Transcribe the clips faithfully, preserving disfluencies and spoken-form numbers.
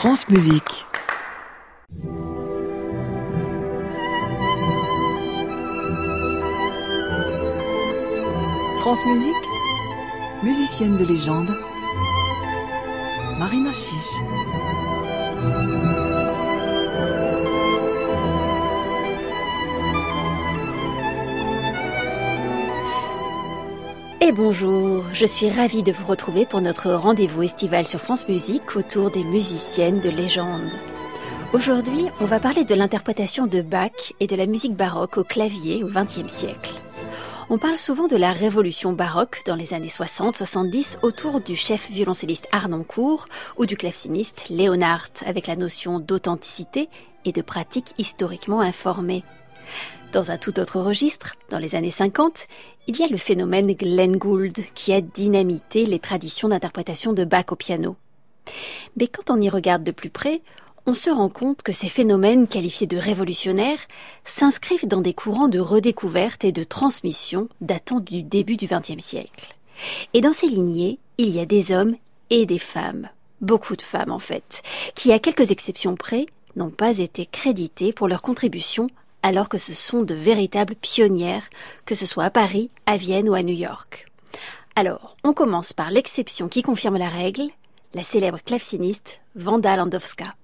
France Musique. France Musique, musicienne de légende, Marina Chiche. Et bonjour, je suis ravie de vous retrouver pour notre rendez-vous estival sur France Musique autour des musiciennes de légende. Aujourd'hui, on va parler de l'interprétation de Bach et de la musique baroque au clavier au vingtième siècle. On parle souvent de la révolution baroque dans les années soixante soixante-dix autour du chef violoncelliste Harnoncourt ou du claveciniste Leonhardt avec la notion d'authenticité et de pratique historiquement informée. Dans un tout autre registre, dans les années cinquante, il y a le phénomène Glenn Gould qui a dynamité les traditions d'interprétation de Bach au piano. Mais quand on y regarde de plus près, on se rend compte que ces phénomènes qualifiés de révolutionnaires s'inscrivent dans des courants de redécouverte et de transmission datant du début du vingtième siècle. Et dans ces lignées, il y a des hommes et des femmes, beaucoup de femmes en fait, qui à quelques exceptions près n'ont pas été créditées pour leur contribution alors que ce sont de véritables pionnières, que ce soit à Paris, à Vienne ou à New York. Alors, on commence par l'exception qui confirme la règle, la célèbre claveciniste Wanda Landowska.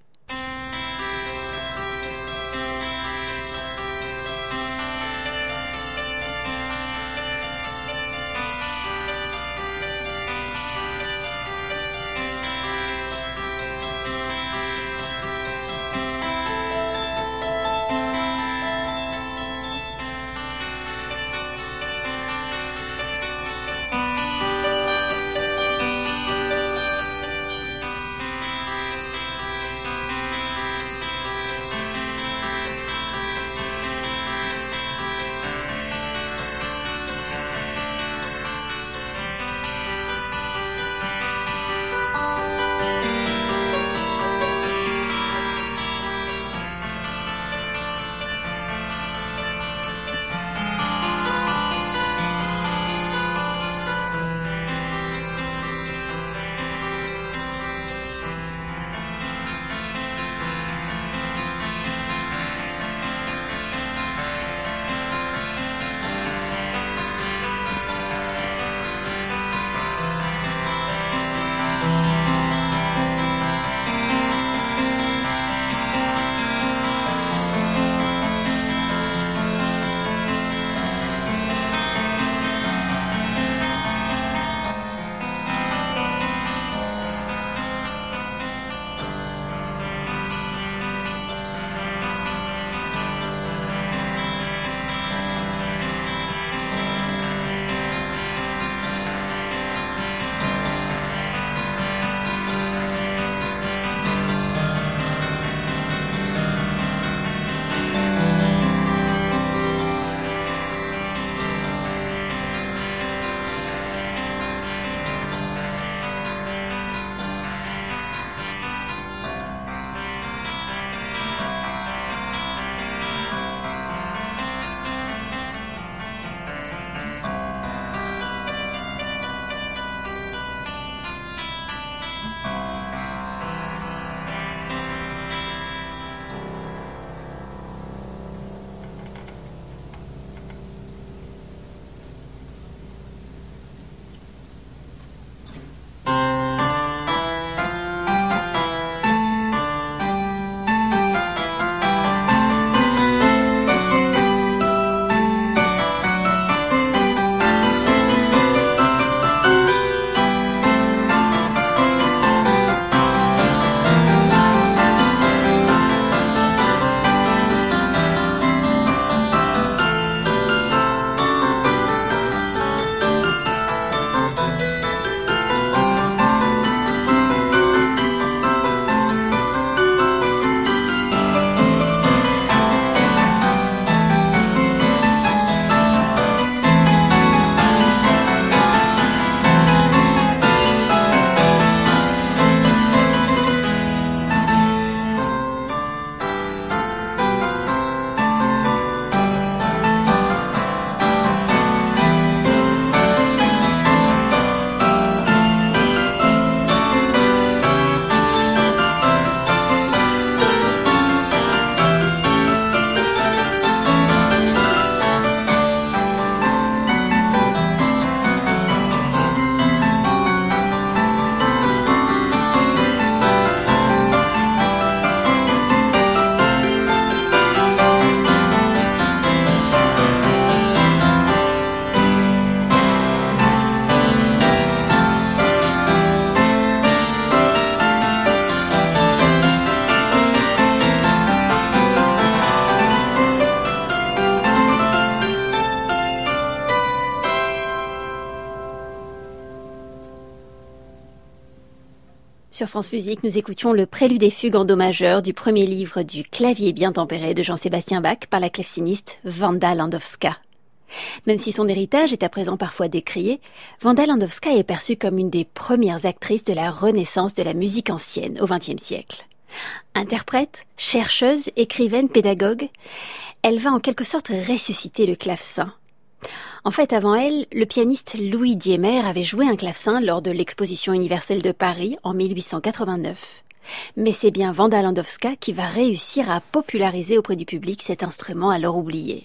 Sur France Musique, nous écoutions le prélude et fugue en do majeur du premier livre du Clavier bien tempéré de Jean-Sébastien Bach par la claveciniste Wanda Landowska. Même si son héritage est à présent parfois décrié, Wanda Landowska est perçue comme une des premières actrices de la renaissance de la musique ancienne au vingtième siècle. Interprète, chercheuse, écrivaine, pédagogue, elle va en quelque sorte ressusciter le clavecin. En fait, avant elle, le pianiste Louis Diemer avait joué un clavecin lors de l'Exposition universelle de Paris en mille huit cent quatre-vingt-neuf. Mais c'est bien Wanda Landowska qui va réussir à populariser auprès du public cet instrument alors oublié.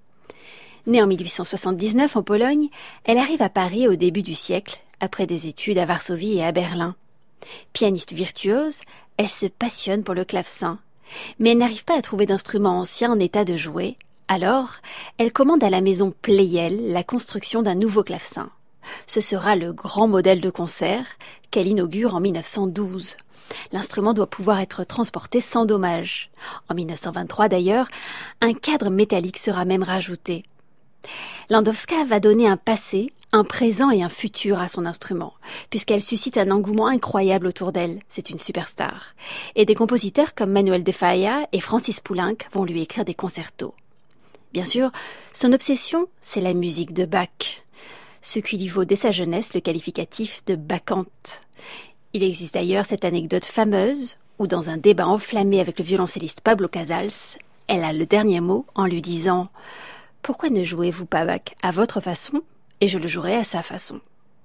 Née en mille huit cent soixante-dix-neuf en Pologne, elle arrive à Paris au début du siècle, après des études à Varsovie et à Berlin. Pianiste virtuose, elle se passionne pour le clavecin, mais elle n'arrive pas à trouver d'instrument ancien en état de jouer. Alors, elle commande à la maison Pleyel la construction d'un nouveau clavecin. Ce sera le grand modèle de concert qu'elle inaugure en mille neuf cent douze. L'instrument doit pouvoir être transporté sans dommage. En mille neuf cent vingt-trois d'ailleurs, un cadre métallique sera même rajouté. Landowska va donner un passé, un présent et un futur à son instrument, puisqu'elle suscite un engouement incroyable autour d'elle. C'est une superstar. Et des compositeurs comme Manuel de Falla et Francis Poulenc vont lui écrire des concertos. Bien sûr, son obsession, c'est la musique de Bach, ce qui lui vaut dès sa jeunesse le qualificatif de bachante. Il existe d'ailleurs cette anecdote fameuse où, dans un débat enflammé avec le violoncelliste Pablo Casals, elle a le dernier mot en lui disant « Pourquoi ne jouez-vous pas Bach à votre façon et je le jouerai à sa façon ?»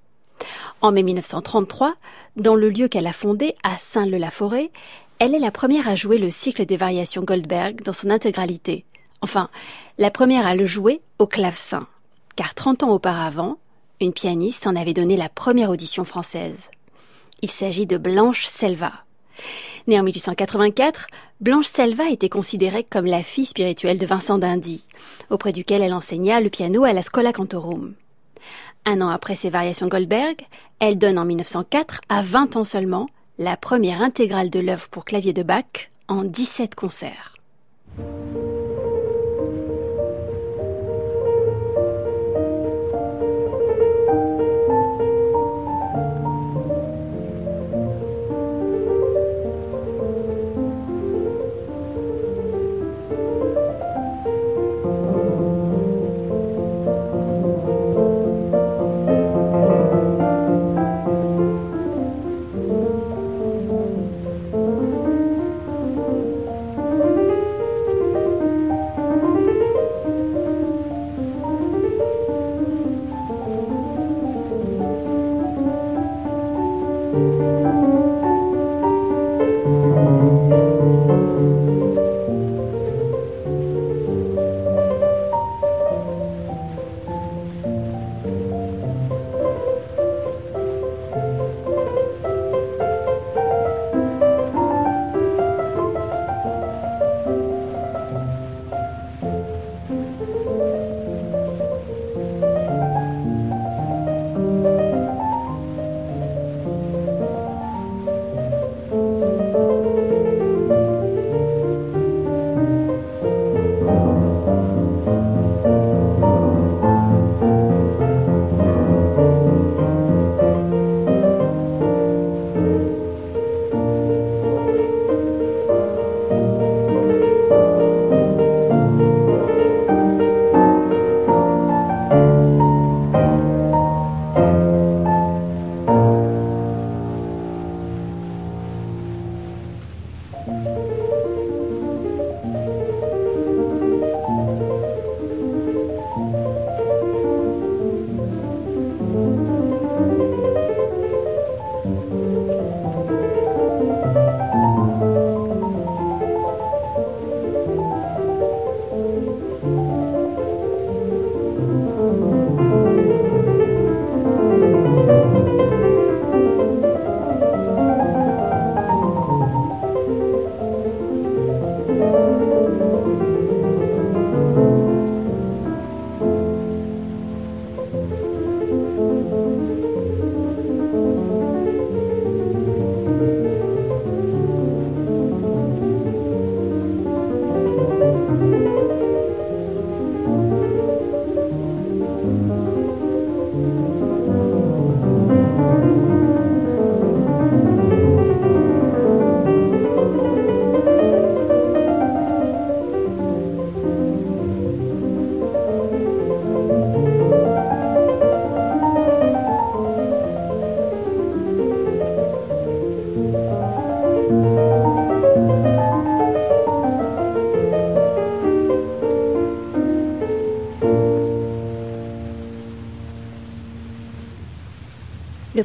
En mai mille neuf cent trente-trois, dans le lieu qu'elle a fondé à Saint-Leu-la-Forêt, elle est la première à jouer le cycle des variations Goldberg dans son intégralité. Enfin, la première à le jouer au clavecin, car trente ans auparavant, une pianiste en avait donné la première audition française. Il s'agit de Blanche Selva. Née en mille huit cent quatre-vingt-quatre, Blanche Selva était considérée comme la fille spirituelle de Vincent d'Indy, auprès duquel elle enseigna le piano à la Schola Cantorum. Un an après ses variations Goldberg, elle donne en mille neuf cent quatre, à vingt ans seulement, la première intégrale de l'œuvre pour clavier de Bach en dix-sept concerts.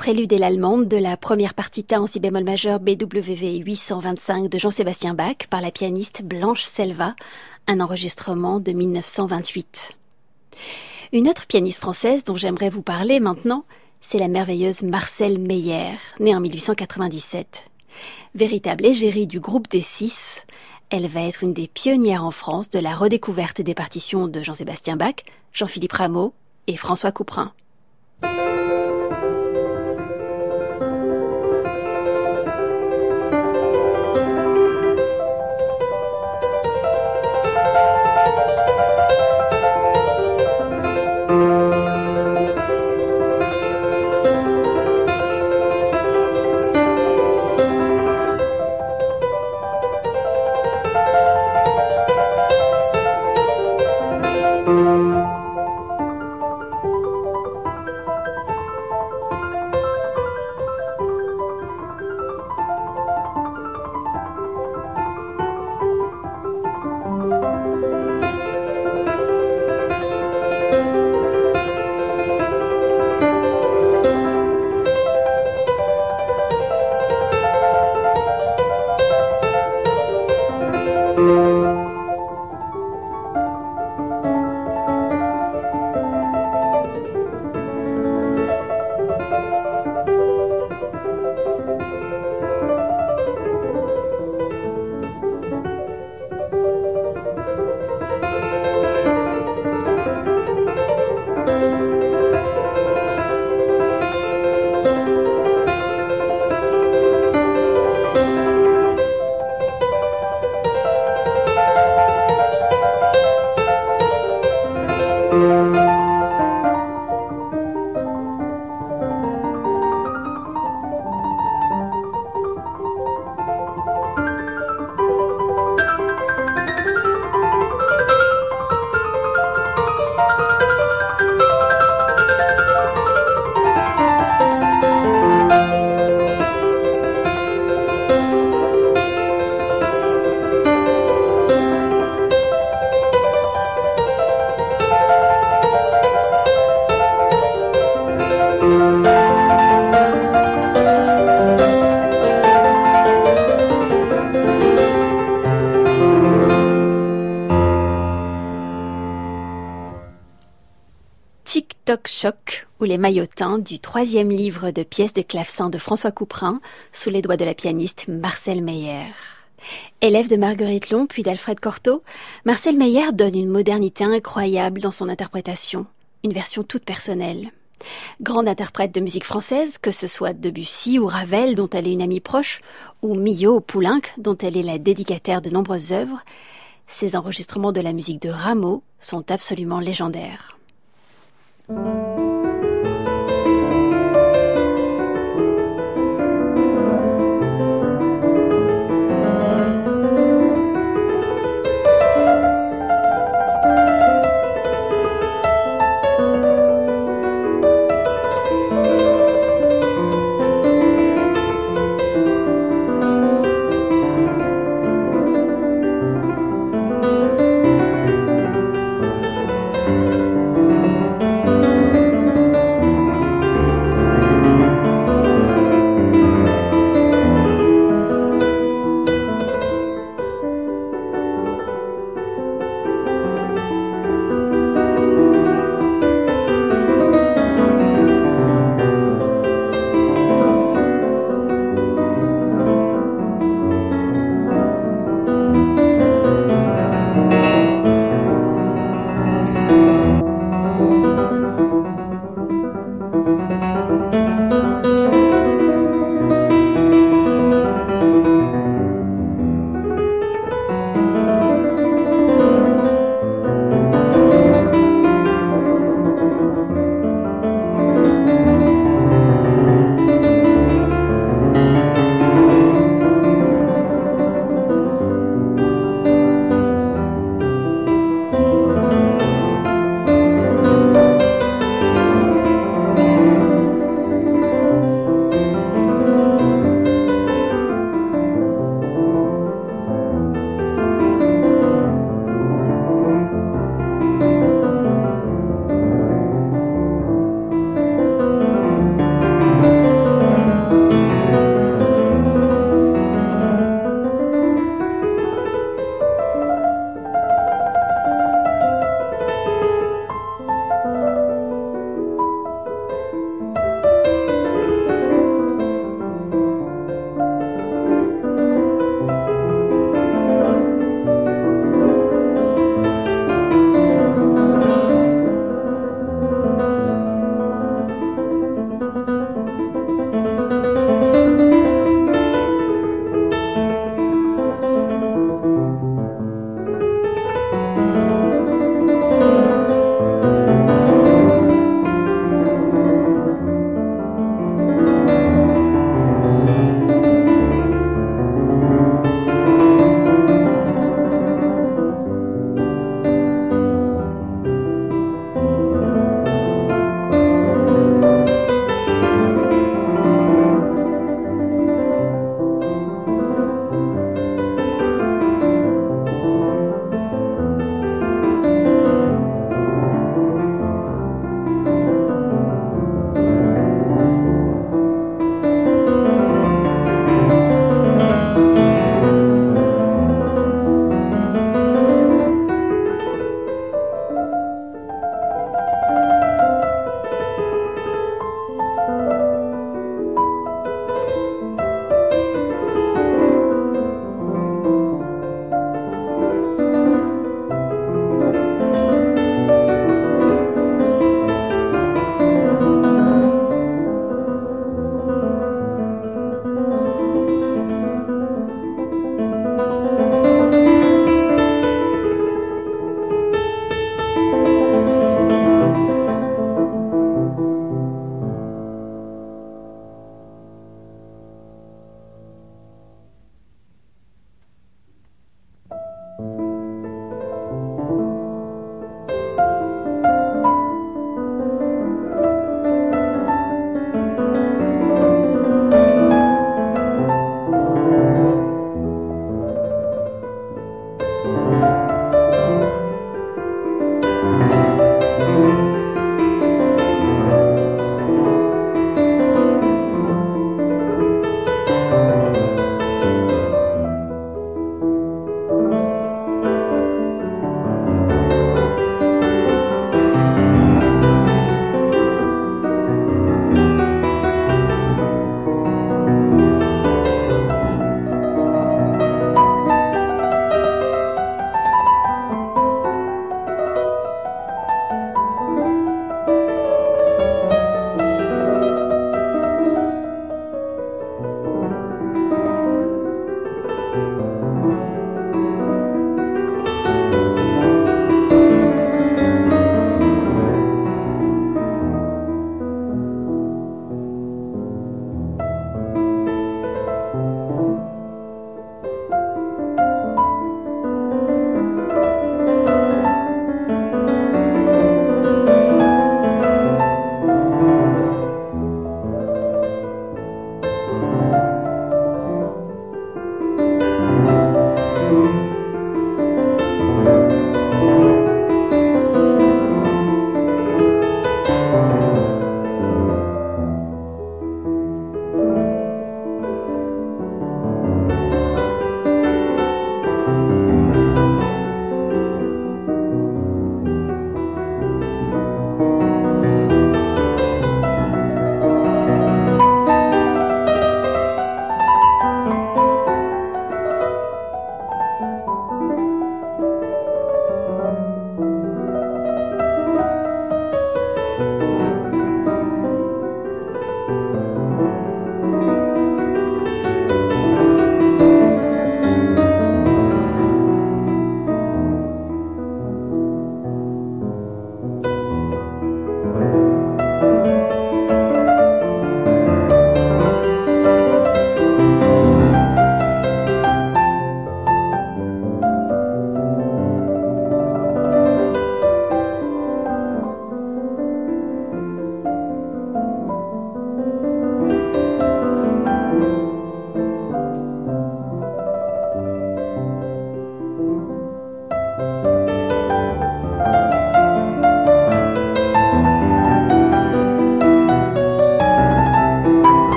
prélude et l'allemande de la première partita en si bémol majeur B W V huit cent vingt-cinq de Jean-Sébastien Bach par la pianiste Blanche Selva, un enregistrement de mille neuf cent vingt-huit. Une autre pianiste française dont j'aimerais vous parler maintenant, c'est la merveilleuse Marcelle Meyer, née en mille huit cent quatre-vingt-dix-sept. Véritable égérie du groupe des Six, elle va être une des pionnières en France de la redécouverte des partitions de Jean-Sébastien Bach, Jean-Philippe Rameau et François Couperin. Tic-Toc Choc ou les maillotins du troisième livre de pièces de clavecin de François Couperin sous les doigts de la pianiste Marcelle Meyer. Élève de Marguerite Long puis d'Alfred Cortot, Marcelle Meyer donne une modernité incroyable dans son interprétation, une version toute personnelle. Grande interprète de musique française, que ce soit Debussy ou Ravel dont elle est une amie proche, ou Milhaud ou Poulenc dont elle est la dédicataire de nombreuses œuvres, ces enregistrements de la musique de Rameau sont absolument légendaires.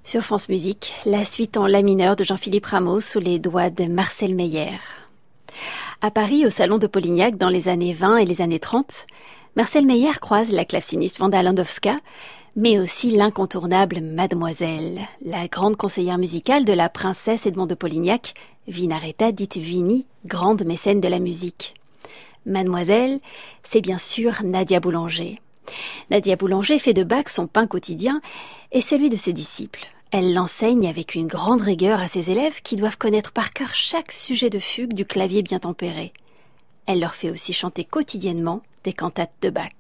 Sur France Musique, la suite en la mineur de Jean-Philippe Rameau sous les doigts de Marcel Meyer. À Paris, au Salon de Polignac, dans les années vingt et les années trente, Marcel Meyer croise la claveciniste Wanda Landowska, mais aussi l'incontournable Mademoiselle, la grande conseillère musicale de la princesse Edmond de Polignac, Vinaretta dite Vini, grande mécène de la musique. Mademoiselle, c'est bien sûr Nadia Boulanger. Nadia Boulanger fait de Bach son pain quotidien et celui de ses disciples. Elle l'enseigne avec une grande rigueur à ses élèves qui doivent connaître par cœur chaque sujet de fugue du clavier bien tempéré. Elle leur fait aussi chanter quotidiennement des cantates de Bach.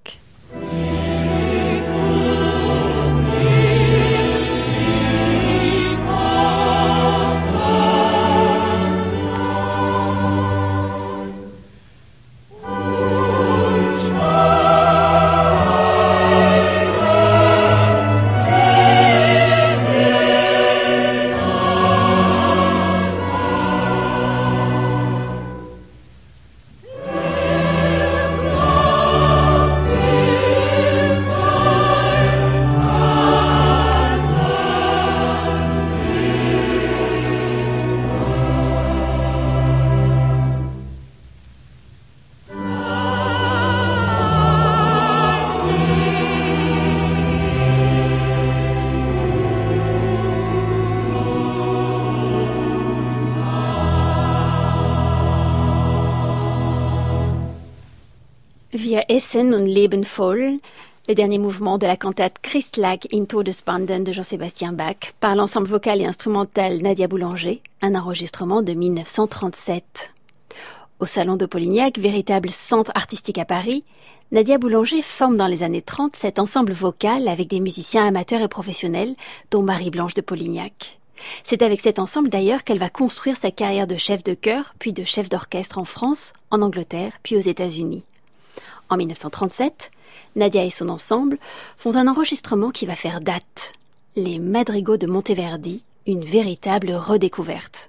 Wir essen und leben voll, le dernier mouvement de la cantate Christ lag in Todesbanden de Jean-Sébastien Bach, par l'ensemble vocal et instrumental Nadia Boulanger, un enregistrement de mille neuf cent trente-sept. Au Salon de Polignac, véritable centre artistique à Paris, Nadia Boulanger forme dans les années trente cet ensemble vocal avec des musiciens amateurs et professionnels, dont Marie-Blanche de Polignac. C'est avec cet ensemble d'ailleurs qu'elle va construire sa carrière de chef de chœur, puis de chef d'orchestre en France, en Angleterre, puis aux États-Unis. En mille neuf cent trente-sept, Nadia et son ensemble font un enregistrement qui va faire date. Les Madrigaux de Monteverdi, une véritable redécouverte.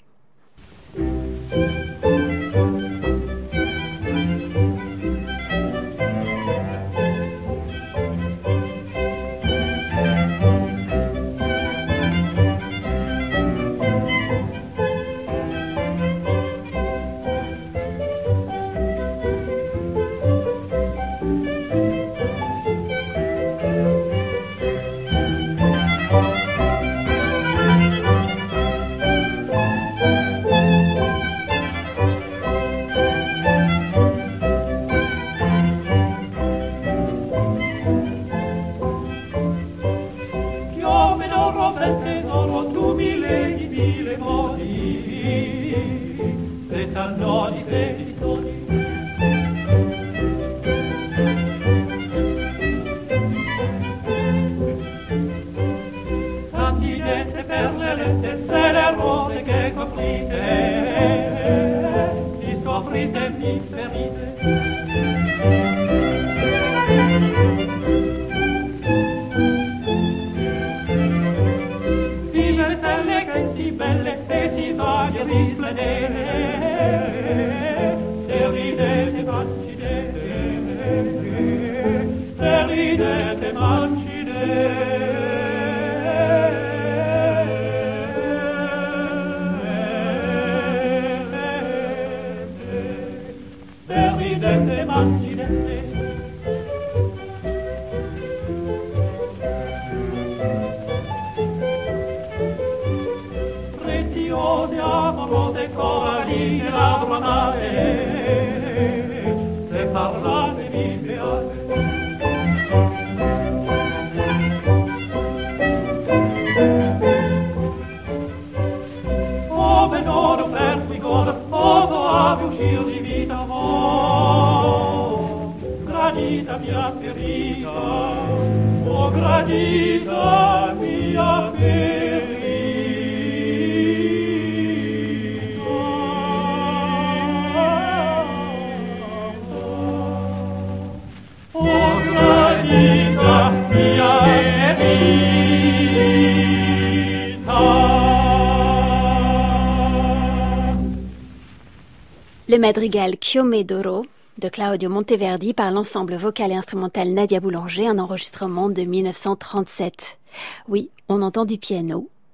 Le madrigal Chiome d'Oro de Claudio Monteverdi par l'ensemble vocal et instrumental Nadia Boulanger, un enregistrement de mille neuf cent trente-sept. Oui, on entend du piano,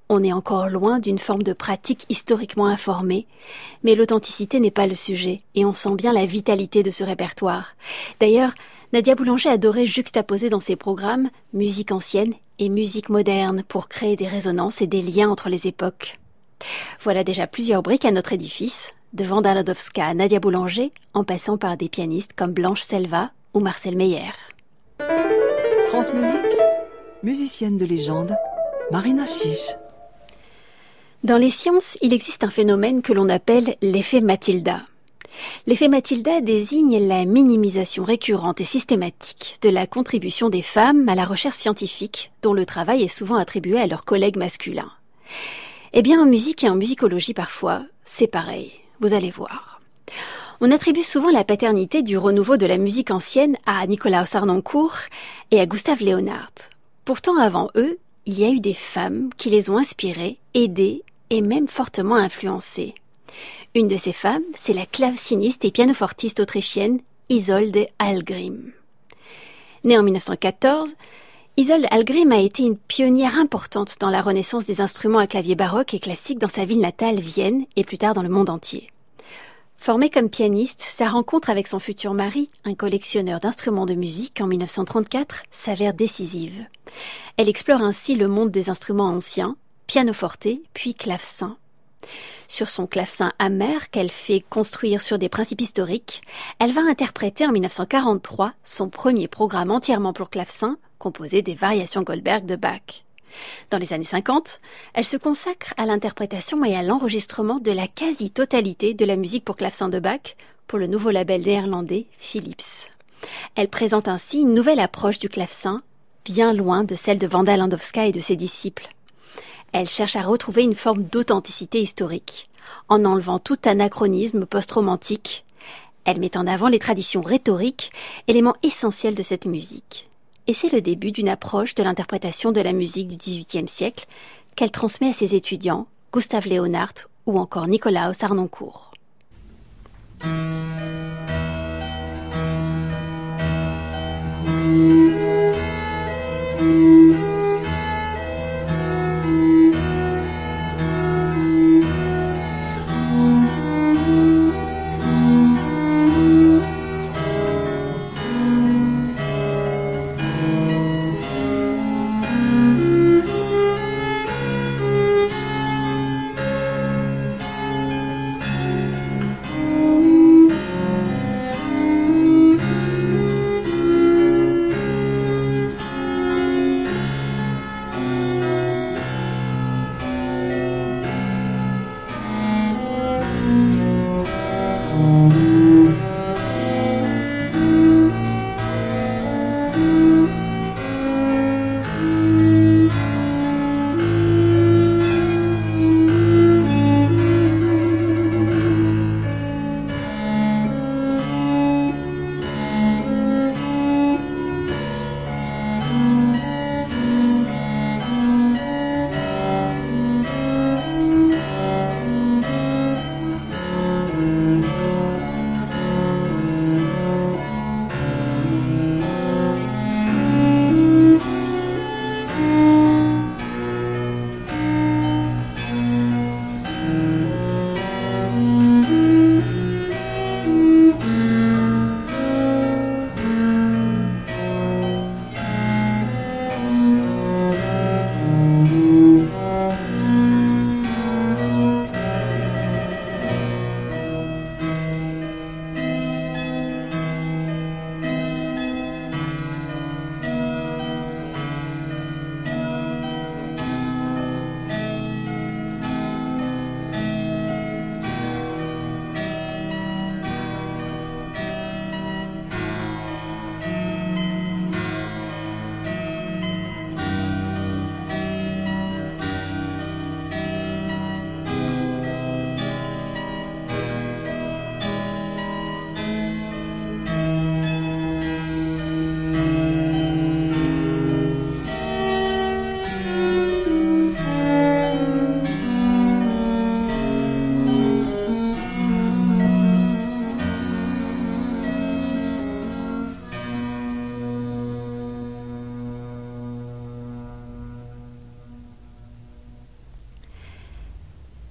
On est encore loin d'une forme de pratique historiquement informée, mais l'authenticité n'est pas le sujet, et on sent bien la vitalité de ce répertoire. D'ailleurs, Nadia Boulanger adorait juxtaposer dans ses programmes musique ancienne et musique moderne pour créer des résonances et des liens entre les époques. Voilà déjà plusieurs briques à notre édifice, de Wanda Landowska à Nadia Boulanger, en passant par des pianistes comme Blanche Selva ou Marcel Meyer. France Musique, musicienne de légende, Marina Chiche. Dans les sciences, il existe un phénomène que l'on appelle l'effet Matilda. L'effet Matilda désigne la minimisation récurrente et systématique de la contribution des femmes à la recherche scientifique, dont le travail est souvent attribué à leurs collègues masculins. Eh bien, en musique et en musicologie parfois, c'est pareil, vous allez voir. On attribue souvent la paternité du renouveau de la musique ancienne à Nikolaus Harnoncourt et à Gustav Leonhardt. Pourtant, avant eux, il y a eu des femmes qui les ont inspirées, aidées et même fortement influencées. Une de ces femmes, c'est la claveciniste et pianofortiste autrichienne Isolde Hallgrim. Née en mille neuf cent quatorze, Isolde Hallgrim a été une pionnière importante dans la renaissance des instruments à clavier baroque et classique dans sa ville natale, Vienne, et plus tard dans le monde entier. Formée comme pianiste, sa rencontre avec son futur mari, un collectionneur d'instruments de musique, en mille neuf cent trente-quatre, s'avère décisive. Elle explore ainsi le monde des instruments anciens, pianoforte, puis clavecin. Sur son clavecin amer qu'elle fait construire sur des principes historiques, elle va interpréter en mille neuf cent quarante-trois son premier programme entièrement pour clavecin, composé des variations Goldberg de Bach. Dans les années cinquante, elle se consacre à l'interprétation et à l'enregistrement de la quasi-totalité de la musique pour clavecin de Bach pour le nouveau label néerlandais Philips. Elle présente ainsi une nouvelle approche du clavecin, bien loin de celle de Wanda Landowska et de ses disciples. Elle cherche à retrouver une forme d'authenticité historique, en enlevant tout anachronisme post-romantique. Elle met en avant les traditions rhétoriques, éléments essentiels de cette musique. Et c'est le début d'une approche de l'interprétation de la musique du dix-huitième siècle qu'elle transmet à ses étudiants, Gustav Leonhardt ou encore Nikolaus Harnoncourt.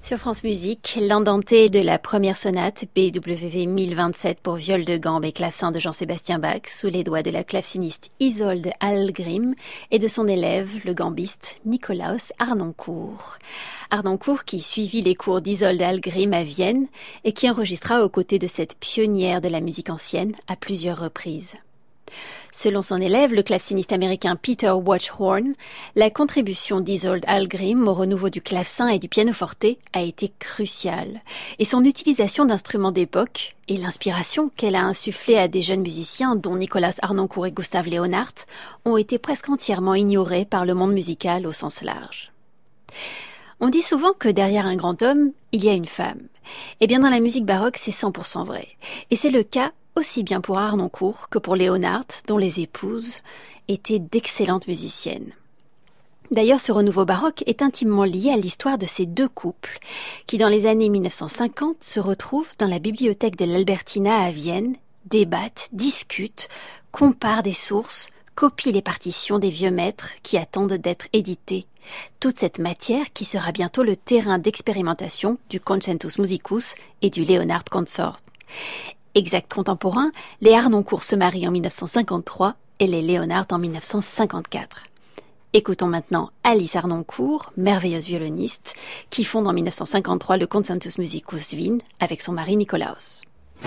Sur France Musique, l'andante de la première sonate B W V mille vingt-sept pour viol de gambe et clavecin de Jean-Sébastien Bach sous les doigts de la claveciniste Isolde Hallgrim et de son élève, le gambiste Nikolaus Harnoncourt. Harnoncourt qui suivit les cours d'Isolde Hallgrim à Vienne et qui enregistra aux côtés de cette pionnière de la musique ancienne à plusieurs reprises. Selon son élève, le claveciniste américain Peter Watchhorn, la contribution d'Isolde Hallgrim au renouveau du clavecin et du pianoforte a été cruciale. Et son utilisation d'instruments d'époque et l'inspiration qu'elle a insufflée à des jeunes musiciens, dont Nikolaus Harnoncourt et Gustav Leonhardt, ont été presque entièrement ignorés par le monde musical au sens large. On dit souvent que derrière un grand homme, il y a une femme. Eh bien, dans la musique baroque, c'est cent pour cent vrai. Et c'est le cas aussi bien pour Harnoncourt que pour Leonhardt, dont les épouses étaient d'excellentes musiciennes. D'ailleurs, ce renouveau baroque est intimement lié à l'histoire de ces deux couples, qui dans les années mille neuf cent cinquante se retrouvent dans la bibliothèque de l'Albertina à Vienne, débattent, discutent, comparent des sources, copient les partitions des vieux maîtres qui attendent d'être édités. Toute cette matière qui sera bientôt le terrain d'expérimentation du Concentus Musicus et du Leonhardt Consort. Exact contemporain, les Harnoncourt se marient en mille neuf cent cinquante-trois et les Leonhardt en mille neuf cent cinquante-quatre. Écoutons maintenant Alice Harnoncourt, merveilleuse violoniste, qui fonde en mille neuf cent cinquante-trois le Concentus Musicus Wien avec son mari Nikolaus.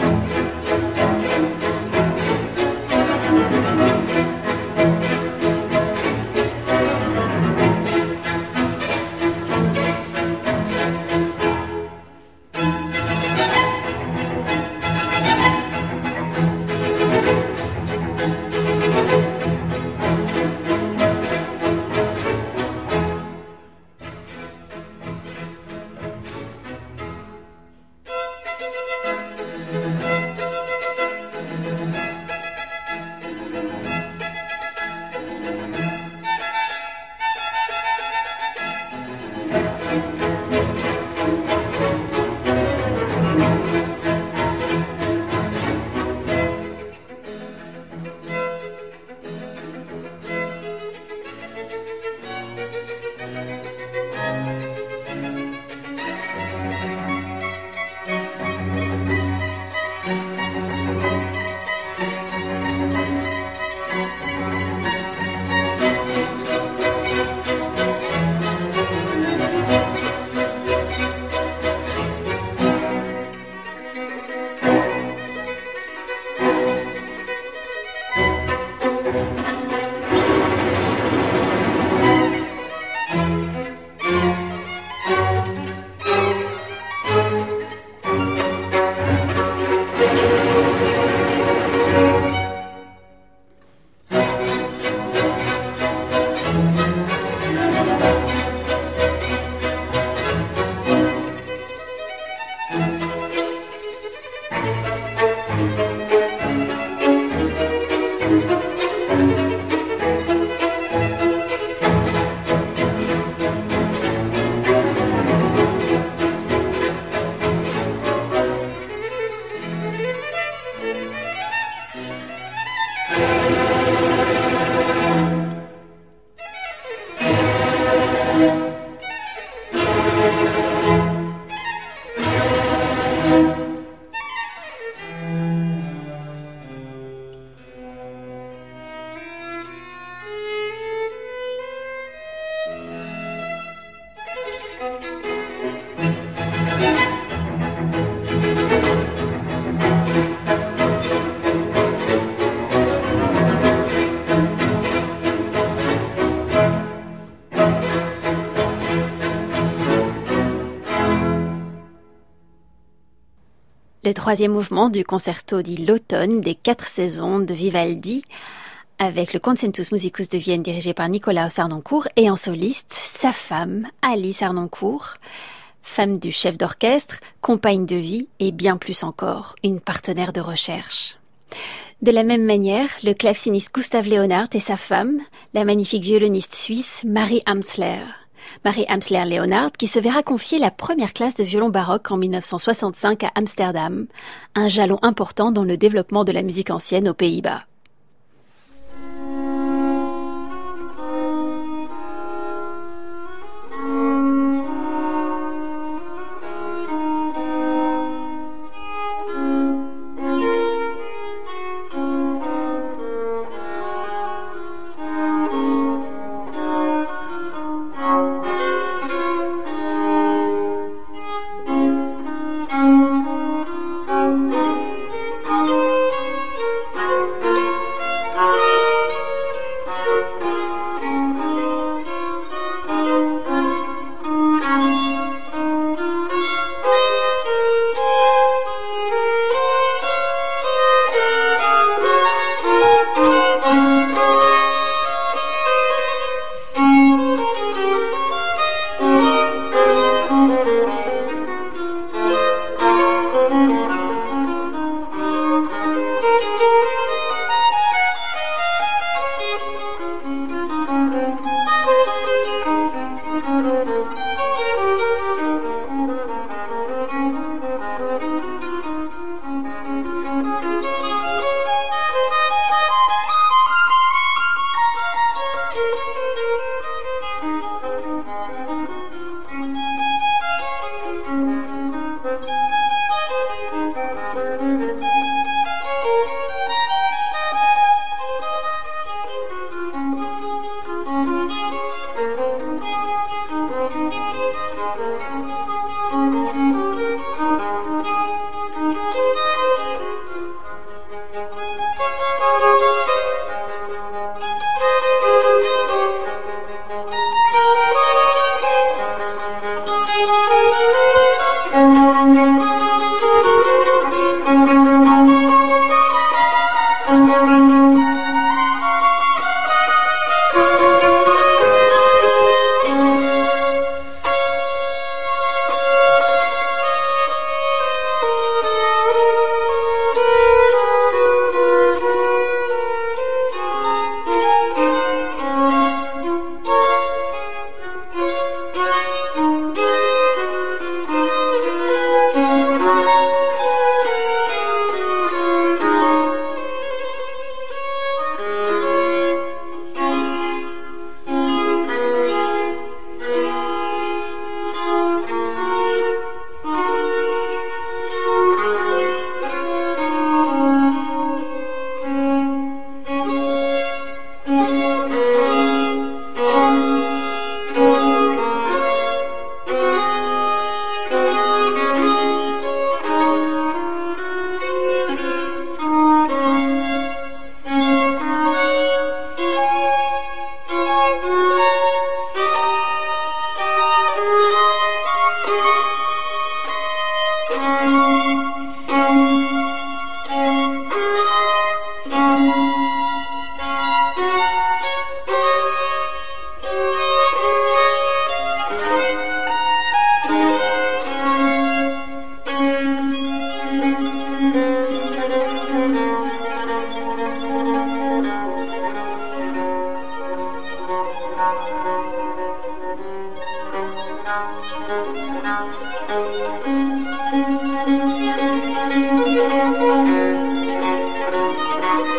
Le troisième mouvement du concerto dit l'automne des quatre saisons de Vivaldi, avec le Concentus Musicus de Vienne dirigé par Nikolaus Harnoncourt et en soliste, sa femme, Alice Harnoncourt, femme du chef d'orchestre, compagne de vie et bien plus encore, une partenaire de recherche. De la même manière, le claveciniste Gustav Leonhardt et sa femme, la magnifique violoniste suisse Marie Amsler. Marie Amsler-Leonhardt, qui se verra confier la première classe de violon baroque en mille neuf cent soixante-cinq à Amsterdam, un jalon important dans le développement de la musique ancienne aux Pays-Bas.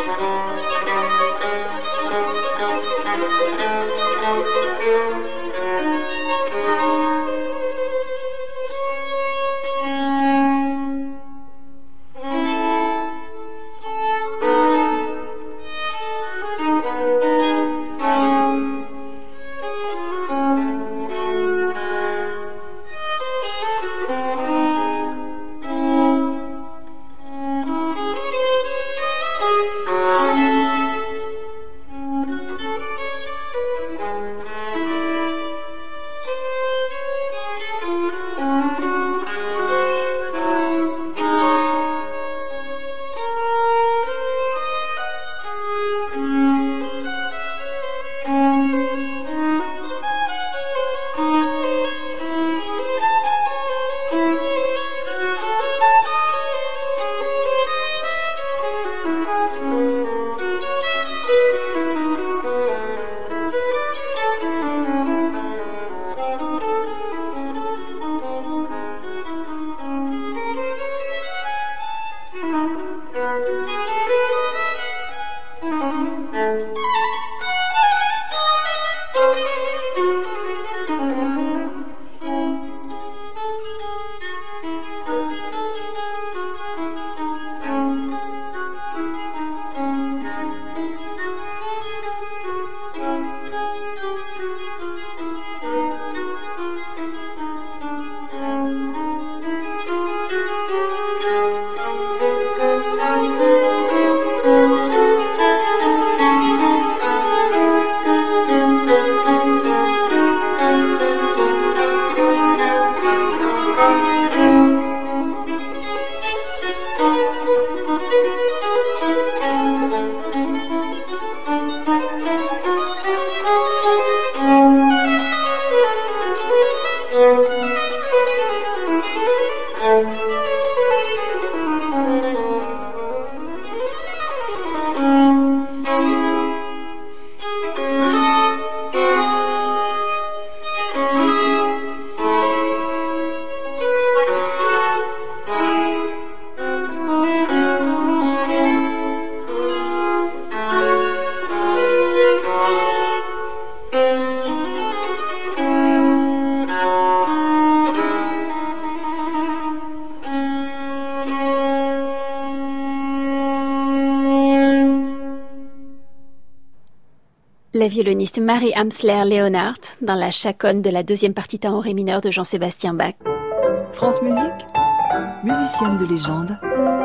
La violoniste Marie Amsler-Leonhardt dans la chaconne de la deuxième partita en ré mineur de Jean-Sébastien Bach. France Musique, musicienne de légende,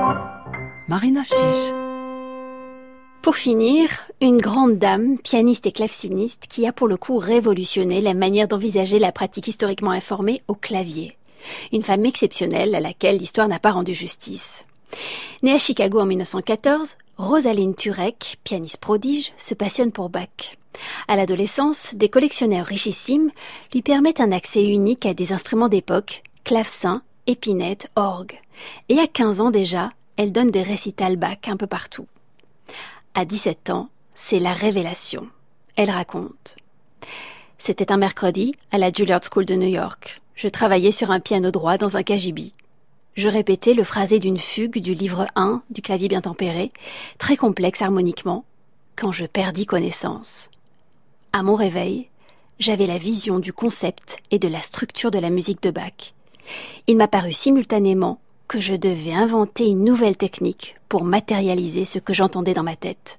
Marina Chiche. Pour finir, une grande dame, pianiste et claveciniste, qui a pour le coup révolutionné la manière d'envisager la pratique historiquement informée au clavier. Une femme exceptionnelle à laquelle l'histoire n'a pas rendu justice. Née à Chicago en mille neuf cent quatorze, Rosaline Turek, pianiste prodige, se passionne pour Bach. À l'adolescence, des collectionneurs richissimes lui permettent un accès unique à des instruments d'époque, clavecin, épinette, orgue. Et à quinze ans déjà, elle donne des récitals Bach un peu partout. À dix-sept ans, c'est la révélation. Elle raconte. C'était un mercredi à la Juilliard School de New York. Je travaillais sur un piano droit dans un K G B. Je répétais le phrasé d'une fugue du livre un du clavier bien tempéré, très complexe harmoniquement, quand je perdis connaissance. À mon réveil, j'avais la vision du concept et de la structure de la musique de Bach. Il m'a paru simultanément que je devais inventer une nouvelle technique pour matérialiser ce que j'entendais dans ma tête.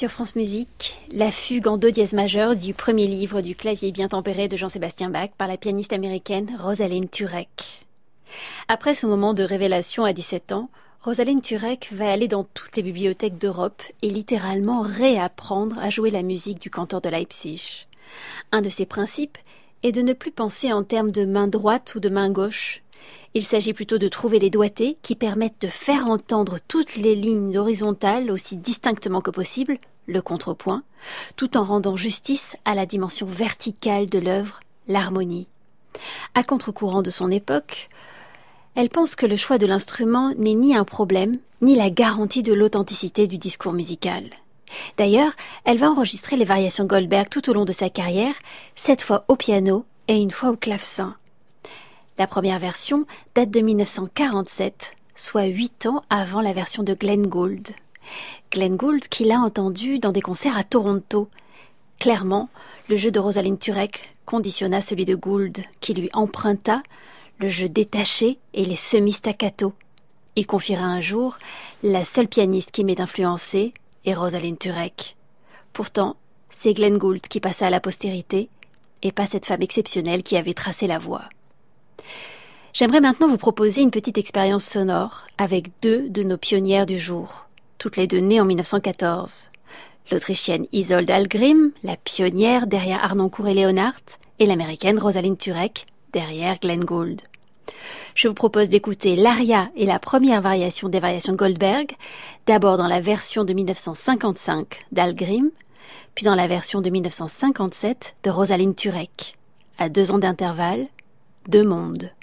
Sur France Musique, la fugue en do dièse majeur du premier livre du clavier bien tempéré de Jean-Sébastien Bach par la pianiste américaine Rosalind Turek. Après ce moment de révélation à dix-sept ans, Rosalind Turek va aller dans toutes les bibliothèques d'Europe et littéralement réapprendre à jouer la musique du cantor de Leipzig. Un de ses principes est de ne plus penser en termes de main droite ou de main gauche. Il s'agit plutôt de trouver les doigtés qui permettent de faire entendre toutes les lignes horizontales aussi distinctement que possible, le contrepoint, tout en rendant justice à la dimension verticale de l'œuvre, l'harmonie. À contre-courant de son époque, elle pense que le choix de l'instrument n'est ni un problème, ni la garantie de l'authenticité du discours musical. D'ailleurs, elle va enregistrer les variations Goldberg tout au long de sa carrière, sept fois au piano et une fois au clavecin. La première version date de mille neuf cent quarante-sept, soit huit ans avant la version de Glenn Gould. Glenn Gould qui l'a entendu dans des concerts à Toronto. Clairement, le jeu de Rosalind Turek conditionna celui de Gould, qui lui emprunta le jeu détaché et les semi-staccato. Il confiera un jour « La seule pianiste qui m'ait influencé est Rosalind Turek ». Pourtant, c'est Glenn Gould qui passa à la postérité, et pas cette femme exceptionnelle qui avait tracé la voie. J'aimerais maintenant vous proposer une petite expérience sonore avec deux de nos pionnières du jour, toutes les deux nées en mille neuf cent quatorze. L'Autrichienne Isolde Algrim, la pionnière derrière Harnoncourt et Leonhardt, et l'Américaine Rosalind Turek, derrière Glenn Gould. Je vous propose d'écouter l'aria et la première variation des variations Goldberg, d'abord dans la version de mille neuf cent cinquante-cinq d'Algrim, puis dans la version de mille neuf cent cinquante-sept de Rosalind Turek. À deux ans d'intervalle, deux mondes.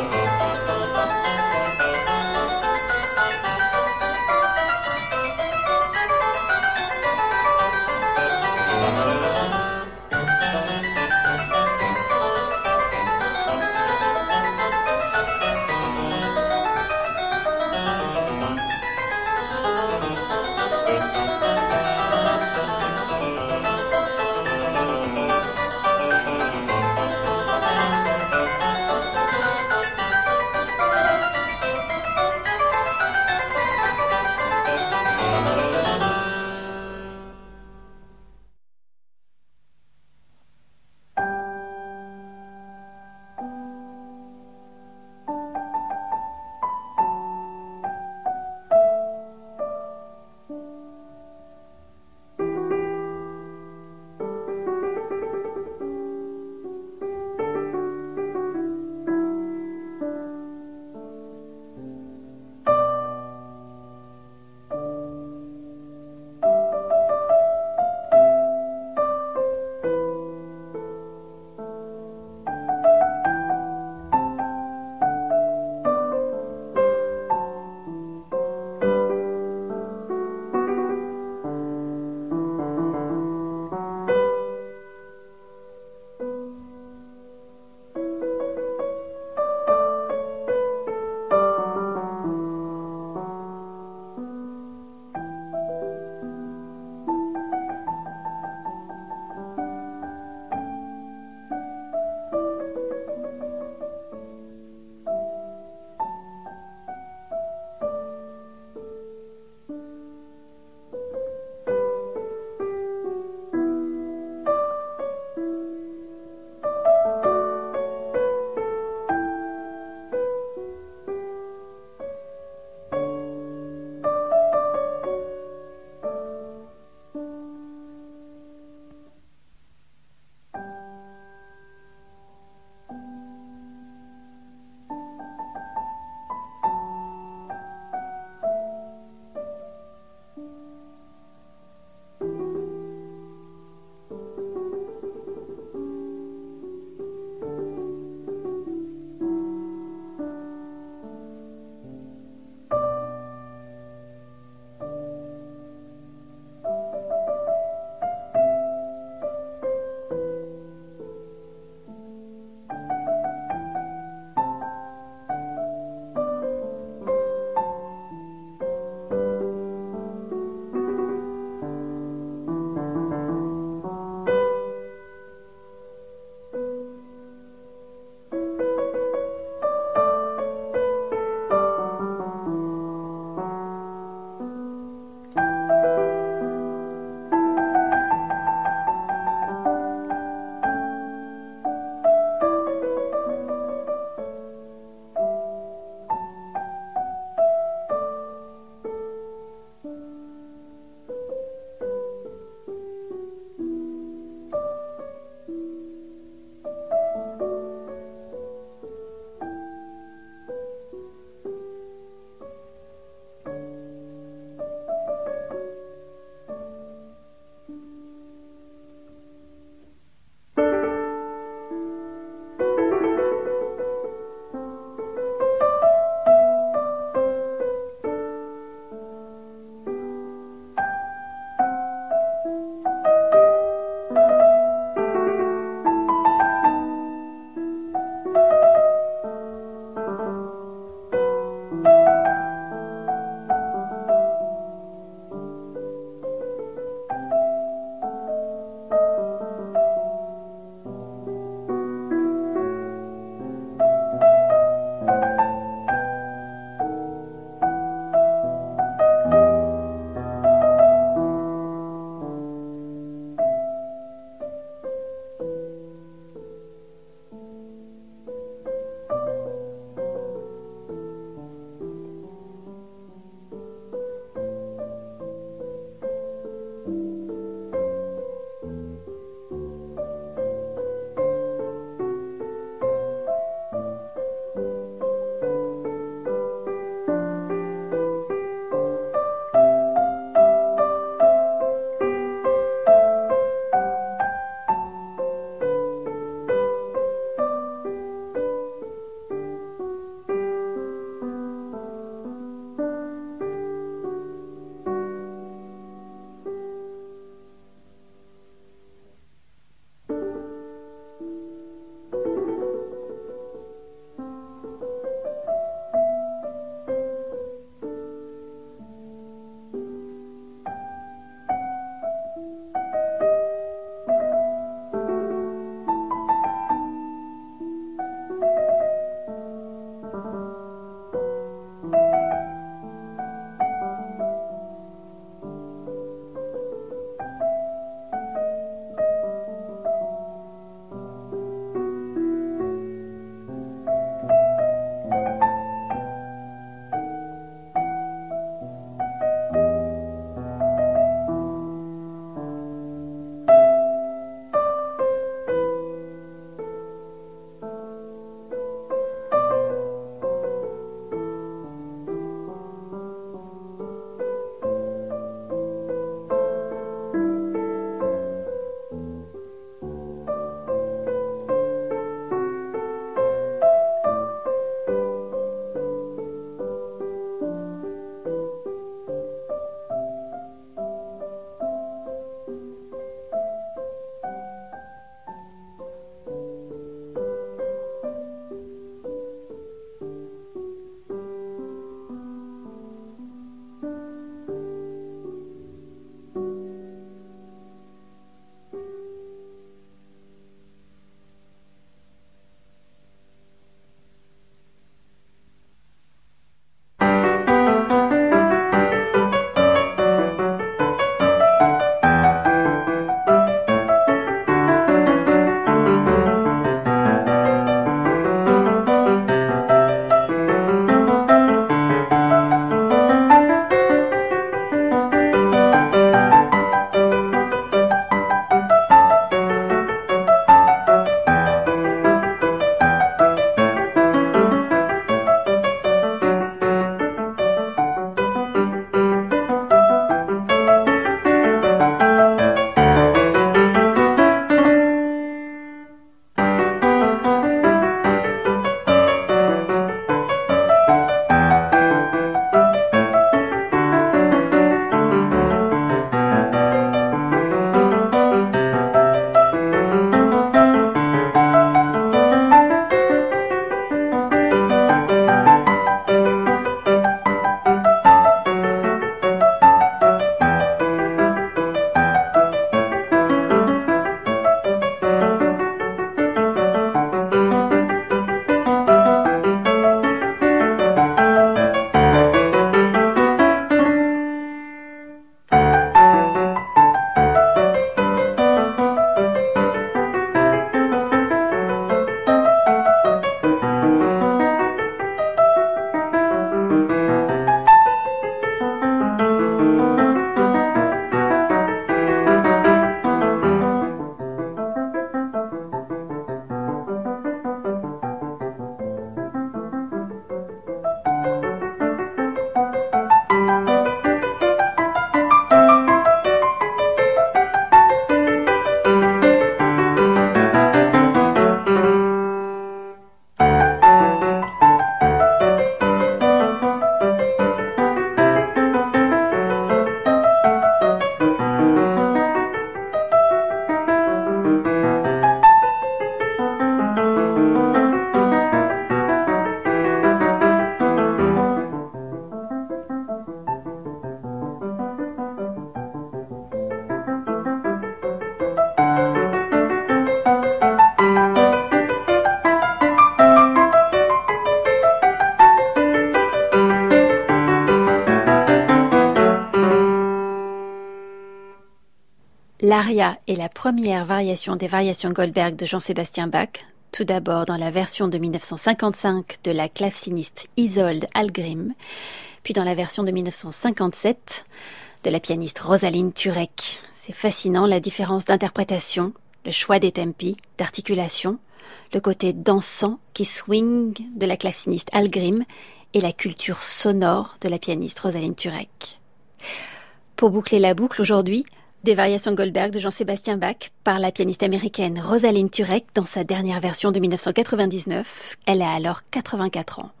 L'aria est la première variation des variations Goldberg de Jean-Sébastien Bach, tout d'abord dans la version de mille neuf cent cinquante-cinq de la claveciniste Isolde Algrim, puis dans la version de mille neuf cent cinquante-sept de la pianiste Rosaline Turek. C'est fascinant la différence d'interprétation, le choix des tempi, d'articulation, le côté dansant qui swing de la claveciniste Algrim et la culture sonore de la pianiste Rosaline Turek. Pour boucler la boucle aujourd'hui, des variations Goldberg de Jean-Sébastien Bach par la pianiste américaine Rosaline Turek dans sa dernière version de mille neuf cent quatre-vingt-dix-neuf. Elle a alors quatre-vingt-quatre ans.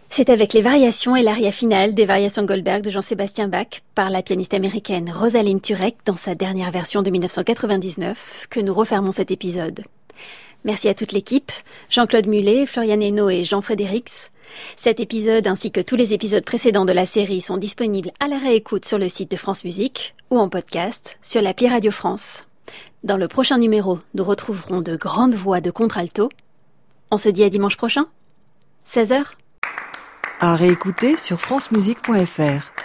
C'est avec les variations et l'aria finale des variations Goldberg de Jean-Sébastien Bach par la pianiste américaine Rosalind Turek dans sa dernière version de dix-neuf cent quatre-vingt-dix-neuf que nous refermons cet épisode. Merci à toute l'équipe, Jean-Claude Mullet, Florian Hainaut et Jean Frédérix. Cet épisode ainsi que tous les épisodes précédents de la série sont disponibles à la réécoute sur le site de France Musique ou en podcast sur l'appli Radio France. Dans le prochain numéro, nous retrouverons de grandes voix de contralto. On se dit à dimanche prochain, seize heures. À réécouter sur francemusique point f r.